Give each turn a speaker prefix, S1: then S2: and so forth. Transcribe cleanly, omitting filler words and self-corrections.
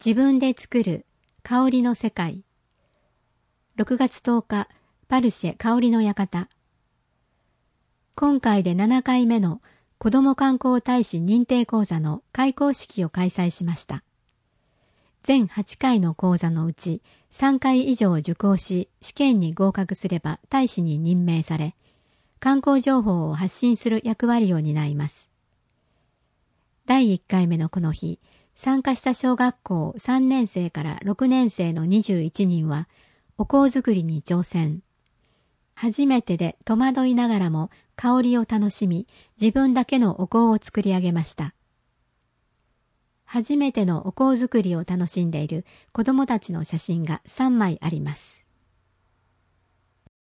S1: 自分で作る香りの世界。6月10日、パルシェ香りの館。今回で7回目の子ども観光大使認定講座の開講式を開催しました。全8回の講座のうち3回以上受講し、試験に合格すれば大使に任命され、観光情報を発信する役割を担います。第1回目のこの日、参加した小学校3年生から6年生の21人は、お香作りに挑戦。初めてで戸惑いながらも香りを楽しみ、自分だけのお香を作り上げました。初めてのお香作りを楽しんでいる子どもたちの写真が3枚あります。